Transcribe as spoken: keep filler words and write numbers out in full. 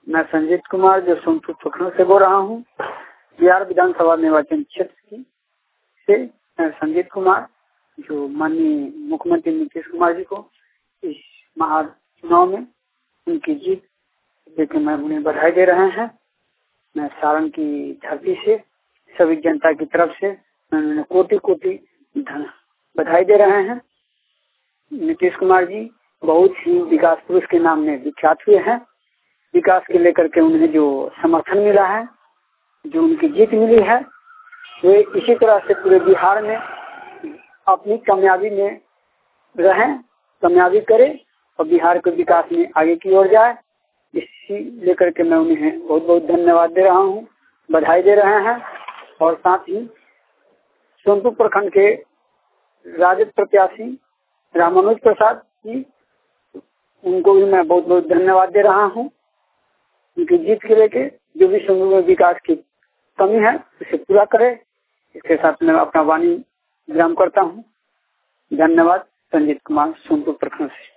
मैं संजीत कुमार जो सोनपुर प्रखंड से बोल रहा हूँ, बिहार विधानसभा निर्वाचन क्षेत्र की से मैं संजीत कुमार जो माननीय मुख्यमंत्री नीतीश कुमार जी को इस महाचुनाव में उनकी जीत देकर मैं उन्हें बधाई दे रहे हैं। मैं सारण की धरती से सभी जनता की तरफ से मैं उन्हें कोटि कोटि बधाई दे रहे हैं। नीतीश कुमार जी बहुत ही विकास पुरुष के नाम में विख्यात हुए हैं। विकास के लेकर के उन्हें जो समर्थन मिला है, जो उनकी जीत मिली है, वे इसी तरह से पूरे बिहार में अपनी कामयाबी में रहें, कामयाबी करें और बिहार के विकास में आगे की ओर जाए। इसी लेकर के मैं उन्हें बहुत बहुत धन्यवाद दे रहा हूँ, बधाई दे रहे हैं। और साथ ही सोनपुर प्रखंड के राजद प्रत्याशी रामानुज प्रसाद जी, उनको भी मैं बहुत बहुत धन्यवाद दे रहा हूँ। उनकी जीत के लेके जो भी सोनपुर में विकास की कमी है उसे पूरा करे। इसके साथ मैं अपना वाणी विराम करता हूँ। धन्यवाद। संजीत कुमार, सोनपुर प्रखंड से।